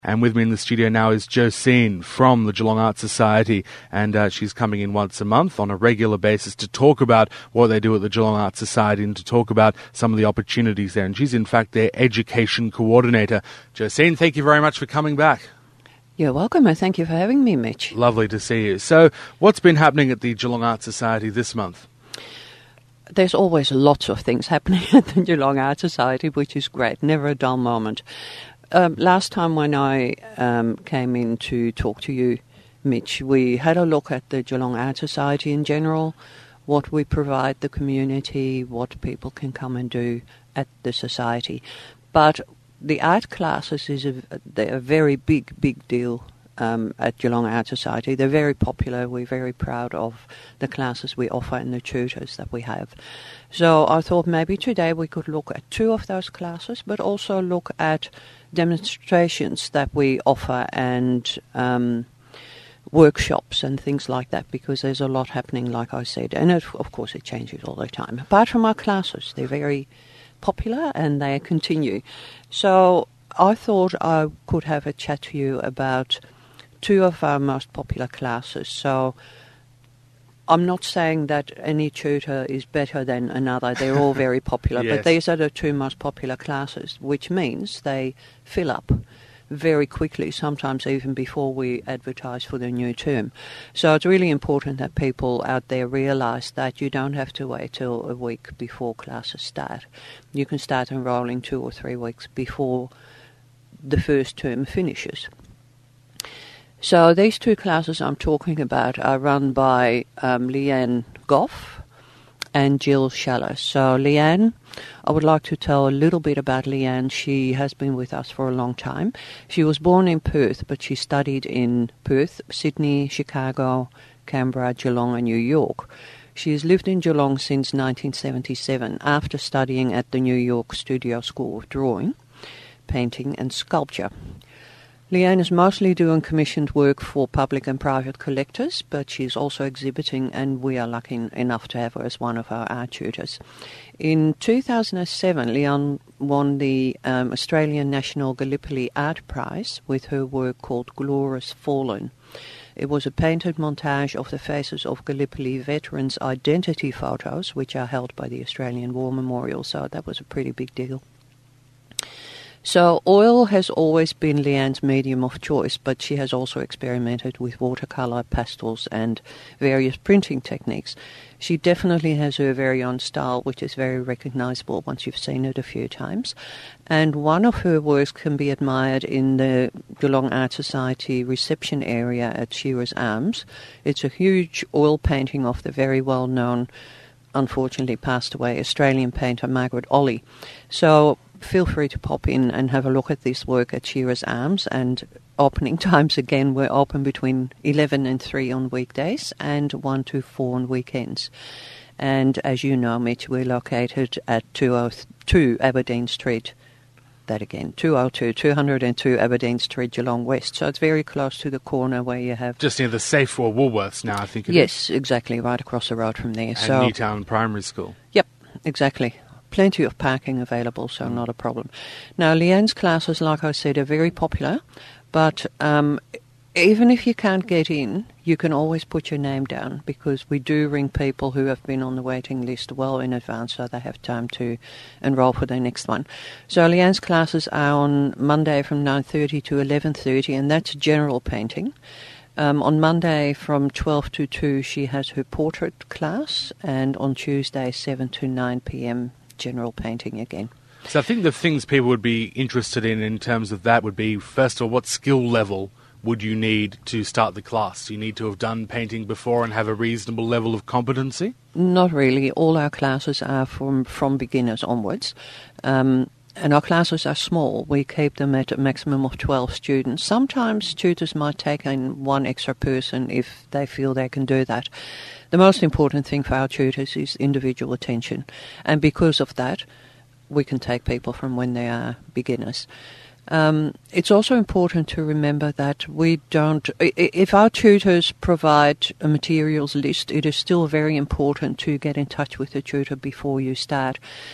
And with me in the studio now is Josine from the Geelong Arts Society, and she's coming in once a month on a regular basis to talk about what they do at the Geelong Arts Society and to talk about some of the opportunities there. And she's in fact their education coordinator. Josine, thank you very much for coming back. You're welcome, and thank you for having me, Mitch. Lovely to see you. So, what's been happening at the Geelong Arts Society this month? There's always lots of things happening at the Geelong Arts Society, which is great, never a dull moment. Last time when I came in to talk to you, Mitch, we had a look at the Geelong Arts Society in general, what we provide the community, what people can come and do at the society. But the art classes they're a very big deal at Geelong Arts Society. They're very popular. We're very proud of the classes we offer and the tutors that we have. So I thought maybe today we could look at two of those classes, but also look at demonstrations that we offer and workshops and things like that, because there's a lot happening, like I said, and of course it changes all the time. Apart from our classes, they're very popular and they continue. So I thought I could have a chat to you about two of our most popular classes. So I'm not saying that any tutor is better than another. They're all very popular. Yes. But these are the two most popular classes, which means they fill up very quickly, sometimes even before we advertise for the new term. So it's really important that people out there realise that you don't have to wait till a week before classes start. You can start enrolling 2 or 3 weeks before the first term finishes. So these two classes I'm talking about are run by Leanne Goff and Jill Schaller. So Leanne, I would like to tell a little bit about Leanne. She has been with us for a long time. She was born in Perth, but she studied in Perth, Sydney, Chicago, Canberra, Geelong and New York. She has lived in Geelong since 1977 after studying at the New York Studio School of Drawing, Painting and Sculpture. Leanne is mostly doing commissioned work for public and private collectors, but she's also exhibiting, and we are lucky enough to have her as one of our art tutors. In 2007, Leanne won the Australian National Gallipoli Art Prize with her work called Glorious Fallen. It was a painted montage of the faces of Gallipoli veterans' identity photos, which are held by the Australian War Memorial, so that was a pretty big deal. So oil has always been Leanne's medium of choice, but she has also experimented with watercolour, pastels and various printing techniques. She definitely has her very own style, which is very recognisable once you've seen it a few times. And one of her works can be admired in the Geelong Arts Society reception area at Shearer's Arms. It's a huge oil painting of the very well-known, unfortunately passed away, Australian painter Margaret Olley. So feel free to pop in and have a look at this work at Shearer's Arms. And opening times, again, we're open between 11 and 3 on weekdays and 1 to 4 on weekends. And as you know, Mitch, we're located at 202 Aberdeen Street. That again, 202 Aberdeen Street, Geelong West. So it's very close to the corner where you have... Just near the Safe for Woolworths now, I think it is. Yes, exactly, right across the road from there. And so, Newtown Primary School. Yep, exactly. Plenty of parking available, so not a problem. Now, Leanne's classes, like I said, are very popular, but even if you can't get in, you can always put your name down, because we do ring people who have been on the waiting list well in advance, so they have time to enrol for their next one. So Leanne's classes are on Monday from 9:30 to 11:30, and that's general painting. On Monday from 12 to 2, she has her portrait class, and on Tuesday, 7 to 9 p.m, general painting again. So I think the things people would be interested in terms of that would be, first of all, what skill level would you need to start the class? Do you need to have done painting before and have a reasonable level of competency? Not really. All our classes are from beginners onwards. And our classes are small. We keep them at a maximum of 12 students. Sometimes tutors might take in one extra person if they feel they can do that. The most important thing for our tutors is individual attention. And because of that, we can take people from when they are beginners. It's also important to remember that we don't... If our tutors provide a materials list, it is still very important to get in touch with the tutor before you start.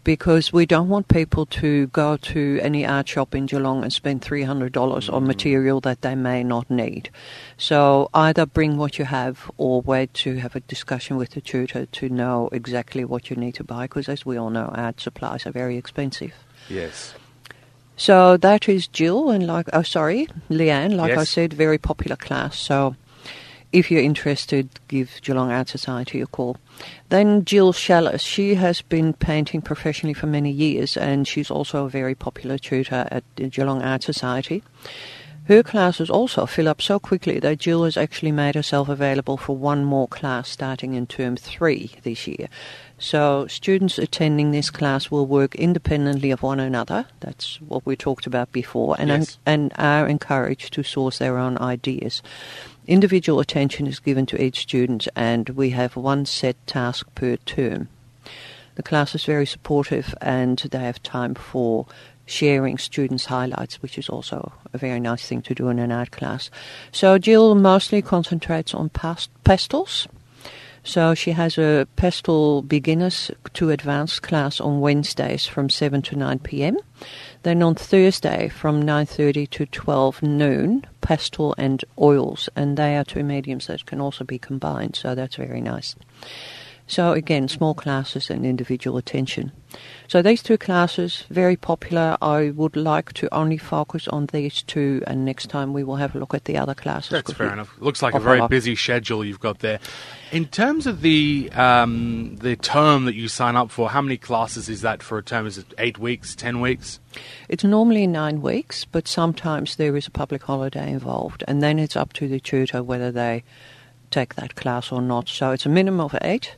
because we don't want people to go to any art shop in Geelong and spend $300 on material that they may not need. So either bring what you have or wait to have a discussion with the tutor to know exactly what you need to buy, because as we all know, art supplies are very expensive. Yes. So that is Jill and Leanne, I Yes. said, very popular class. So if you're interested, give Geelong Art Society a call. Then Jill Shallis, she has been painting professionally for many years, and she's also a very popular tutor at the Geelong Art Society. Her classes also fill up so quickly that Jill has actually made herself available for one more class starting in term 3 this year. So students attending this class will work independently of one another. That's what we talked about before, and, Yes. and are encouraged to source their own ideas. Individual attention is given to each student, and we have one set task per term. The class is very supportive, and they have time for sharing students' highlights, which is also a very nice thing to do in an art class. So Jill mostly concentrates on pastels. So she has a pastel beginners to advanced class on Wednesdays from 7 to 9 p.m. Then on Thursday from 9:30 to 12 noon, pastel and oils, and they are two mediums that can also be combined, so that's very nice. So again, small classes and individual attention. So these two classes, very popular. I would like to only focus on these two, and next time we will have a look at the other classes. That's fair enough. Looks like a offer very up. busy schedule you've got there. In terms of the term that you sign up for, how many classes is that for a term? Is it 8 weeks, 10 weeks? It's normally 9 weeks, but sometimes there is a public holiday involved, and then it's up to the tutor whether they take that class or not. So it's a minimum of 8.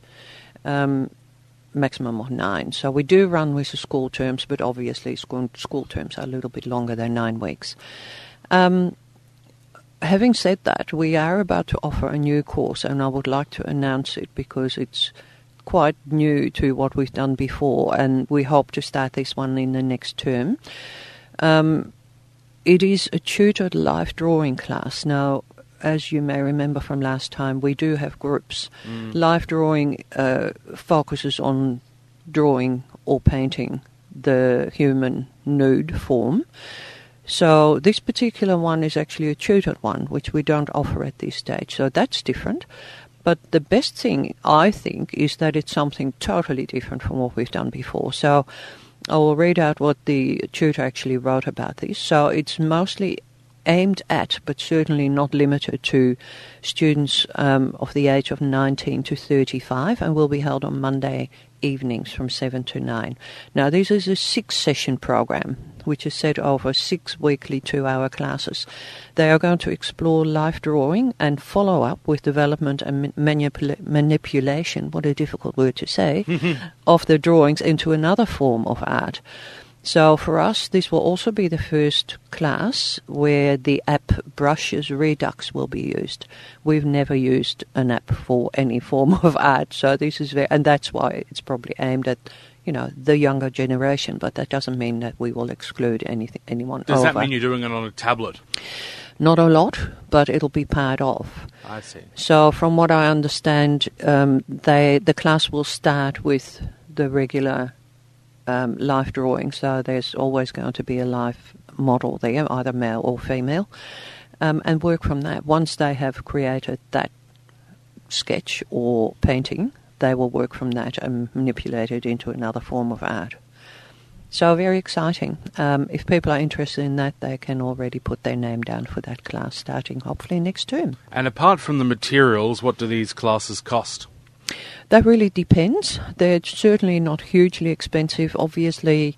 Maximum of 9. So we do run with the school terms, but obviously school terms are a little bit longer than 9 weeks. Having said that, we are about to offer a new course, and I would like to announce it because it's quite new to what we've done before, and we hope to start this one in the next term. It is a tutored life drawing class. Now, as you may remember from last time, we do have groups. Life drawing focuses on drawing or painting the human nude form. So this particular one is actually a tutored one, which we don't offer at this stage. So that's different. But the best thing, I think, is that it's something totally different from what we've done before. So I will read out what the tutor actually wrote about this. So it's mostly aimed at, but certainly not limited to, students of the age of 19 to 35, and will be held on Monday evenings from 7 to 9. Now, this is a 6-session program, which is set over 6 weekly 2-hour classes. They are going to explore life drawing and follow up with development and manipulation, what a difficult word to say, of the drawings into another form of art. So for us, this will also be the first class where the app Brushes Redux will be used. We've never used an app for any form of art, so this is and that's why it's probably aimed at, the younger generation. But that doesn't mean that we will exclude anyone. Does that mean you're doing it on a tablet? Not a lot, but it'll be part of. I see. So from what I understand, the class will start with the regular life drawing, so there's always going to be a live model there, either male or female, and work from that. Once they have created that sketch or painting, they will work from that and manipulate it into another form of art. So very exciting. If people are interested in that, they can already put their name down for that class starting hopefully next term. And apart from the materials, what do these classes cost? That really depends. They're certainly not hugely expensive. Obviously,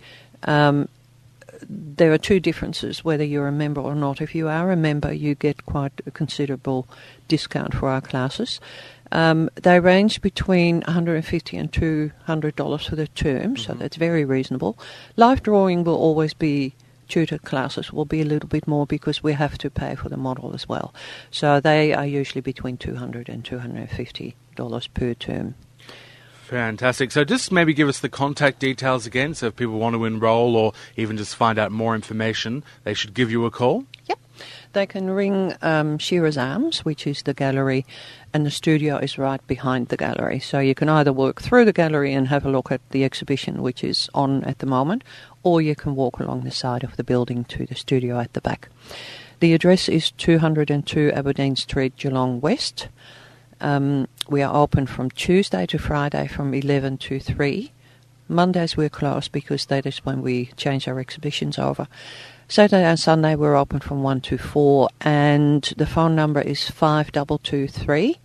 there are two differences, whether you're a member or not. If you are a member, you get quite a considerable discount for our classes. They range between $150 and $200 for the term, so that's very reasonable. Life drawing will always be tutored classes, will be a little bit more because we have to pay for the model as well. So they are usually between $200 and $250 per term. Fantastic. So just maybe give us the contact details again, so if people want to enroll or even just find out more information, they should give you a call? Yep. They can ring Shearer's Arms, which is the gallery, and the studio is right behind the gallery. So you can either walk through the gallery and have a look at the exhibition, which is on at the moment, or you can walk along the side of the building to the studio at the back. The address is 202 Aberdeen Street, Geelong West. We are open from Tuesday to Friday from 11 to 3. Mondays we're closed because that is when we change our exhibitions over. Saturday and Sunday we're open from 1 to 4, and the phone number is 5223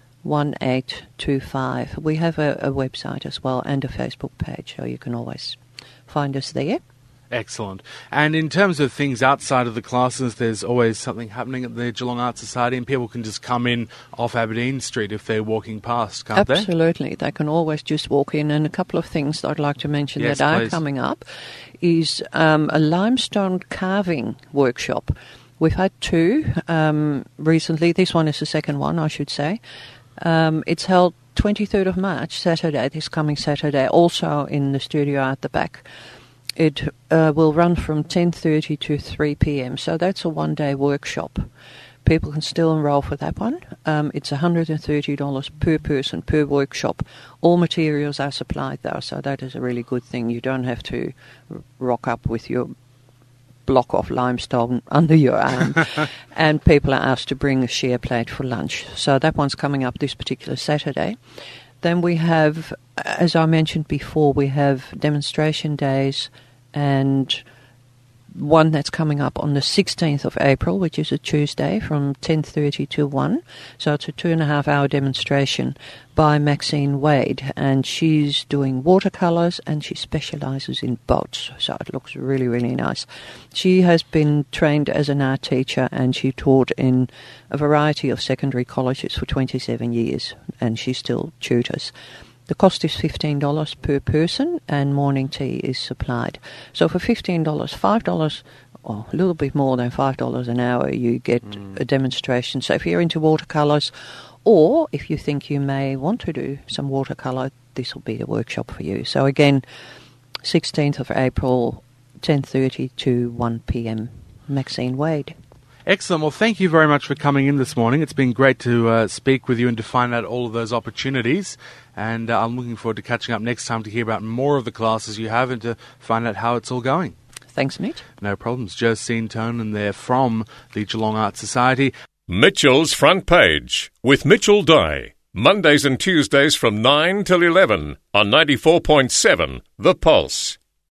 1825. We have a website as well and a Facebook page, so you can always find us there. Excellent. And in terms of things outside of the classes, there's always something happening at the Geelong Arts Society, and people can just come in off Aberdeen Street if they're walking past, can't they? Absolutely. They can always just walk in. And a couple of things that I'd like to mention that are coming up is a limestone carving workshop. We've had two recently. This one is the second one, I should say. It's held 23rd of March, Saturday, this coming Saturday, also in the studio at the back. It will run from 10:30 to 3 p.m, so that's a one-day workshop. People can still enrol for that one. It's $130 per person per workshop. All materials are supplied, though, so that is a really good thing. You don't have to rock up with your block of limestone under your arm. And people are asked to bring a share plate for lunch. So that one's coming up this particular Saturday. Then we have, as I mentioned before, we have demonstration days, and one that's coming up on the 16th of April, which is a Tuesday, from 10:30 to 1. So it's a 2.5-hour demonstration by Maxine Wade, and she's doing watercolours and she specialises in boats, so it looks really, really nice. She has been trained as an art teacher, and she taught in a variety of secondary colleges for 27 years, and she still tutors. The cost is $15 per person, and morning tea is supplied. So for $15, $5, or a little bit more than $5 an hour, you get a demonstration. So if you're into watercolours, or if you think you may want to do some watercolour, this will be the workshop for you. So again, 16th of April, 10:30 to 1 p.m. Maxine Wade. Excellent. Well, thank you very much for coming in this morning. It's been great to speak with you and to find out all of those opportunities. And I'm looking forward to catching up next time to hear about more of the classes you have and to find out how it's all going. Thanks, Mitch. No problems. Josine Tonin there from the Geelong Arts Society. Mitchell's Front Page with Mitchell Dye. Mondays and Tuesdays from 9 till 11 on 94.7 The Pulse.